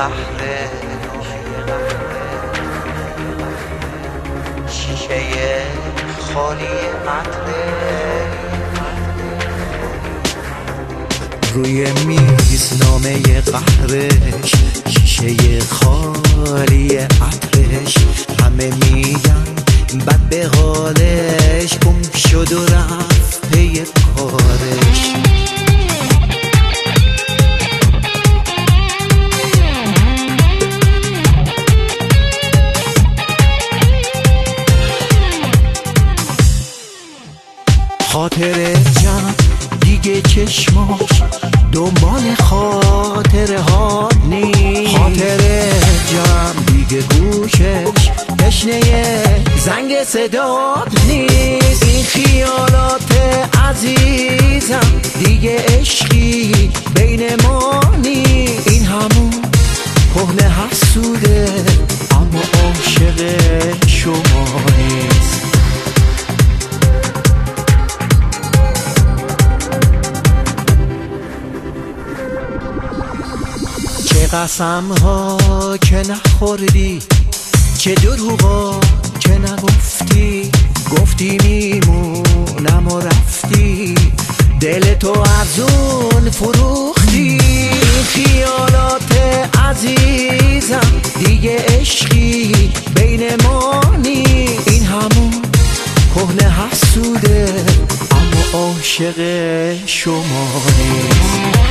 قهره شیشه خالی عطره روی میز نامه قهرش شیشه خالی عطرش همه میگن بد به حالش گم شد و رفت پی کارش خاطر جمع دیگه چشماش دنبال خاطره ها نیست خاطر جمع دیگه گوشش تشنه زنگ صدا نیست این خیالات عزیزم دیگه عشقی بین ما نیست این همون کهنه حسوده اما عاشق شما نیست چه قسم ها که نخوردی چه دروغا که نگفتی گفتی میمونم و رفتی دل تو از اون فروختی این خیالات عزیزم دیگه عشقی بین ما نیست این همون کهنه حسوده اما عاشق شما نیست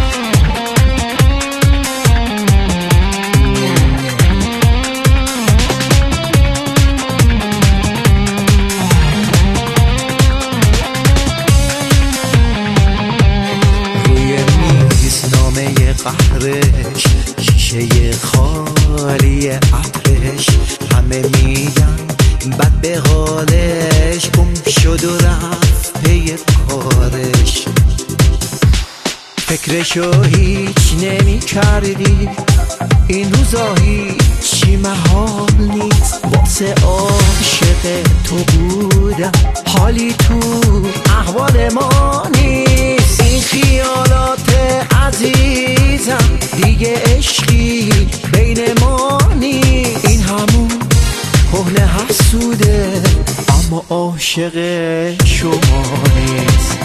قهرش شیشه خالی عطرش همه میگن بد به حالش گم شد و رفت پی کارش فکرشو هیچ نمی کردی این روزا هیچی محال نیست واسه عاشق تو بودم حالی تو احوال ما نیست این خیالات عزیزم دیگه عشقی بین ما نیست این همون کهنه حسوده اما عاشق شما نیست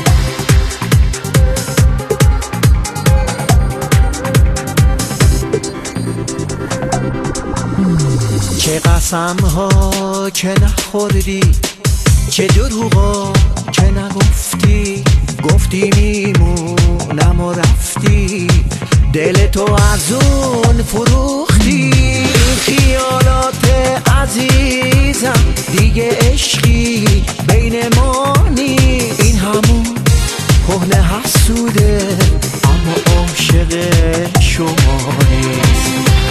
چه قسم ها که نخوردی چه دروغا که نگفتی گفتی میمونم و رفتی دل تو از اون فروختی خیالات عزیزم دیگه عشقی بین ما نیست این همون کهنه حسوده اما عاشق شما نیست